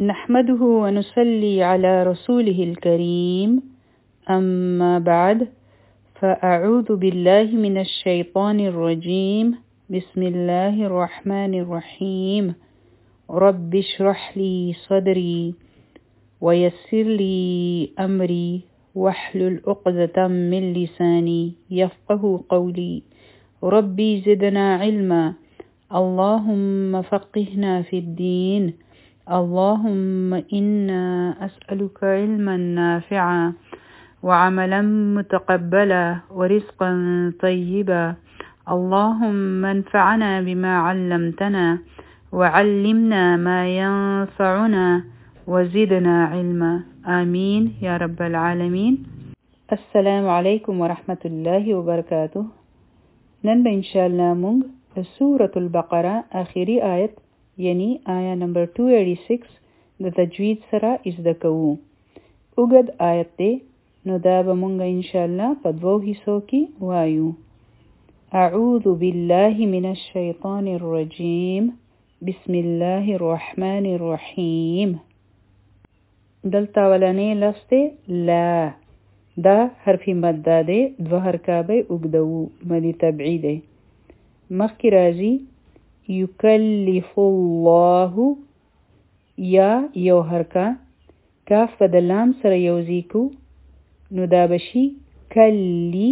نحمده ونصلي على رسوله الكريم أما بعد فأعوذ بالله من الشيطان الرجيم بسم الله الرحمن الرحيم رب اشرح لي صدري ويسر لي أمري واحلل عقدة من لساني يفقه قولي ربي زدنا علما اللهم فقهنا في الدين اللهم إنا أسألك علما نافعا وعملا متقبلا ورزقا طيبا اللهم انفعنا بما علمتنا وعلمنا ما ينفعنا وزدنا علما آمين يا رب العالمين. السلام عليكم ورحمة الله وبركاته. نن إن شاء الله مونږ سورة البقرة آخري آیت یعنی آیا نمبر 286 د تجوید سره ازده کوو. اوږد آیت دی نو دا به مونږ ان شاء الله په دوو حصو کې وایو. اعوذ بالله من الشیطان الرجیم بسم الله الرحمن الرحیم. دلته ولنې لفظ دی لا، دا حرف مد دی، دوه حرکابه اوږدوو، مدی تبعی دی. مخکې راځي یکلف الله یا یو حرکه کاف په د لام سره یوځای کو نو دا بشي کلی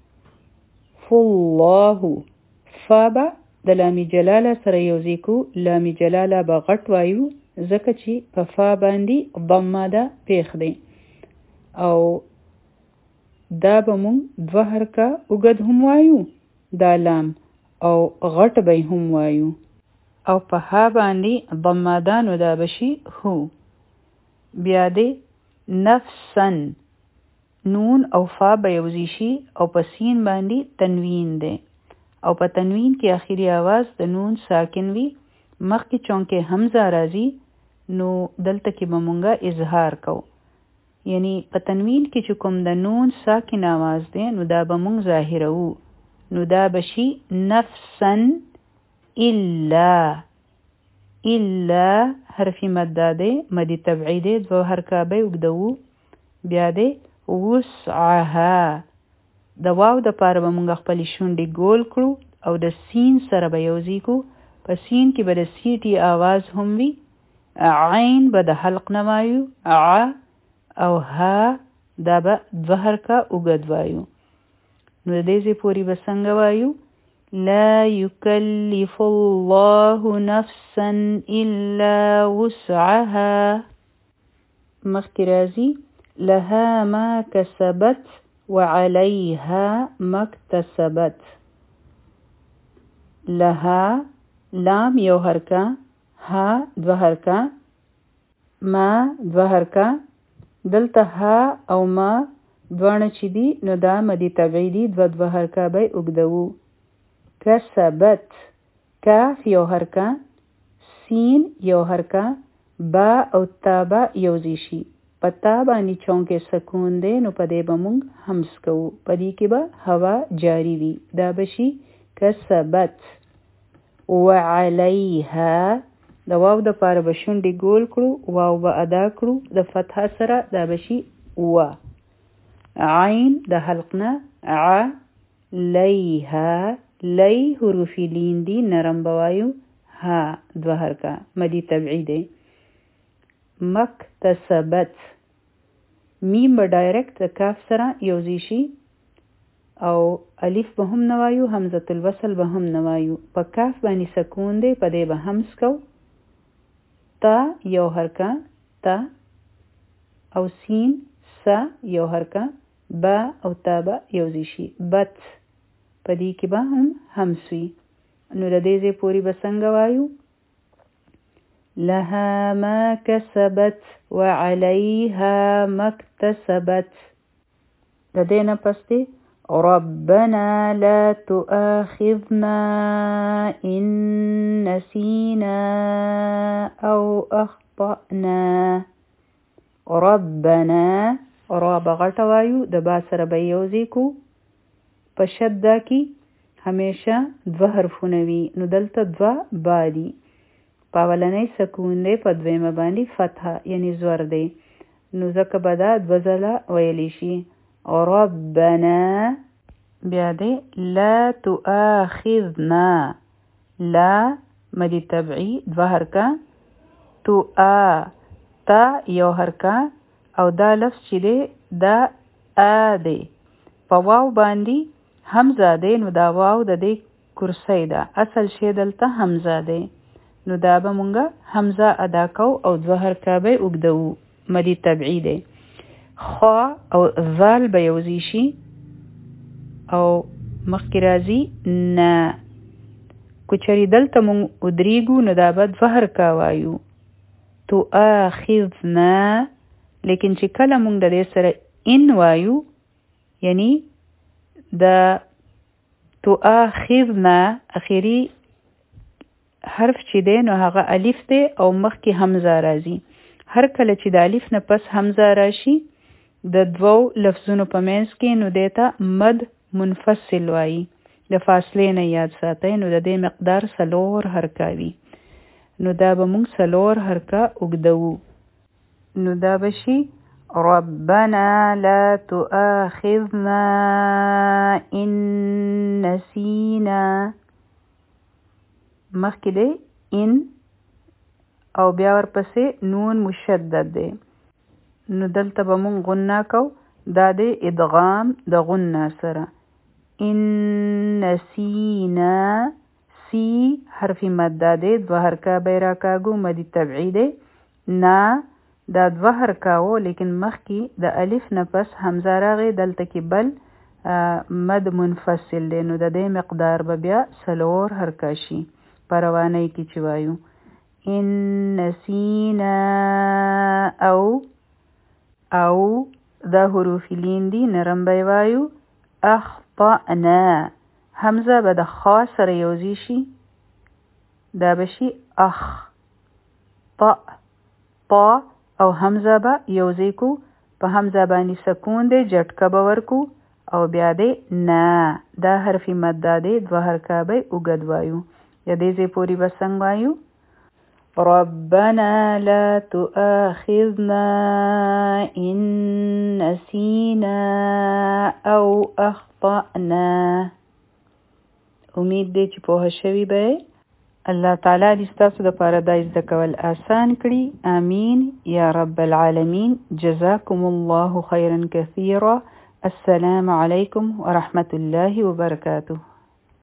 فالله. فا به د لام جلاله سره یوځای کو، لام جلاله به غټ وایو ځکه چې په فا باندې ضمه ده پیښ دی، او دا به مونږ دوه حرکه اوږد هم وایو دا لام، او غټ به هم وایو، او په ها باندې ضمادانو دا بشي هو. بیا دی نفسن، نون او فا به یوځای شي او په سین باندې تنوین دی، او په تنوین کې آخري آواز د نون ساکن وي. مخکې چونکې حمزه راځي نو دلته کې به مونږه اظهار کو، یعنی په تنوین کې چې کوم د نون ساکن آواز دی نو دا به مونږ ظاهرو، نو دا بشي نفسن الا حرف مد دی، مدی تبعی دی، دو حرکابه اوږدوو. بیا دی وسعها، د واو د پاره به مونږ خپلې شونډې ګول کړو او د سین سره به یوځای کو. په سین کې به د سیټي آواز هم وي. عین به د حلق نه وایو، او ها دا به دوه حرکه اوږد وایو. نو د دې ځای پورې به څنګه وایو؟ لا يكلف الله نفسا إلا وسعها. مخکې راځي لها ما كسبت وعليها ما اكتسبت. لها لام یو حرکه، ها دوه حرکه، ما دوه حرکه. دلته ها او ما دوانه چې دي نو دا مدی تبعی دي، دوه حرکابه اوږدوو. کسبت، کاف یو حرکه، سین یو حرکه، با او تابه یوځای شي. په تا باندې چونکې سکون دی نو په دې به مونږ همس کوو، په دې کې به هوا جاری وي، دا بشي کسبت. وعليها د واو د پاره به شونډې ګول کړو، واو به ادا کړو د فتحه سره، دا بشي و. عین د حلقنا لیها، لی حروف لین دی نرم بوایو، ها دوه حرکه مدی تبعی دی. مکتسبت، میم به ډایرکټ د کاف سره یوځای شي، او الف به هم نوایو، همزه الوصل به هم نوایو. په کاف باندې سکون دی، په دې به همس کو. تا یو حرکه تا، او سین سا یو حرکه، با او تا به یوځای شي بت، په دې کې به هم همس وي. نو د دې ځای پورې به څنګه وایو؟ لها ما کسبت وعليها ما اكتسبت. د دې نه پس دی ربنا لا تؤاخذنا إن نسينا أو أخطأنا. ربنا را بغټه وایو، د با سره به یوځای کو. په شده کې همیشه دوه حرفونه وي، نو دلته دوه با دي. په اولنۍ سکون دی، په دویمه باندې فتحه یعنی زور دی. نو ځکه به دا دوه ځله ویلی شي. ربنا بیا دی لا تؤاخذنا، لا مدی طبعی دوه حرکه، تا یو حرکه، او دا لفظ چې دی دا دی. په واو باندې حمزه دی، نو دا واو د دې کرسی ده، اصل شی دلته حمزه دی. نو دا به مونږه حمزه ادا کو او دوه حرکه به اوږدوو، مدی طبعی دی. خا او ذال به یوځی شي او مخکې راځي نه. که چېرې دلته مونږ ودرېږو نو دا به دوه حرکه وایو، تؤاخذنا. لیکن چې کله مونږ د دې سره ان وایو، یعنی د تؤاخذنا اخیری حرف چې دی نو هغه الف دی او مخکې حمزه راځي. هر کله چې د الف نه پس حمزه راشي د دوو لفظونو په منځ کې، نو دیته مد منفصل وایي. د فاصلې نه یاد ساتئ. نو د دې مقدار 4 حرکه وي. نو دا به مونږ 4 حرکه اوږدوو. نو دا به شي ربنا لا تؤاخذنا ان نسینا. مخکې دی ان او بیا ورپسې نون مشدد دی. نو دلته به مونږ غنه کو، دا دی ادغام د غنه سره. ان نسینا، سی حرف مده دی، دوه حرکه به راکاږو، مدی طبعی دی. نا دا دوه حرکه و، لیکن مخکې د الف نه پس حمزه راغی، دلته کې بل مد منفصل دی. نو د دې مقدار به بیا 4 حرکه شي په روانۍ کې چې وایو. ان نسینا او دا حروف لین دی، نرم به وایو. اخطأنا، حمزه به د خا سره یوځی شي، دا به شي اخ. طا او حمزه به یوځی کو، په حمزه باندې سکون دی، جټکه به ورکو او بیا دی نا. دا حرف مده دی، دوه حرکه به اوږد وایو. یا دې ځای پورې به څنګه وایو؟ ربنا لا تؤاخذنا ان نسینا او اخطأنا. امید دی چې پوه شوي به. الله تعالی دې ستاسو دپاره دا زده کول آسان کړي. آمین یا رب العالمین. جزاکم الله خیرا کثیرا. السلام علیکم ورحمة الله وبرکاته.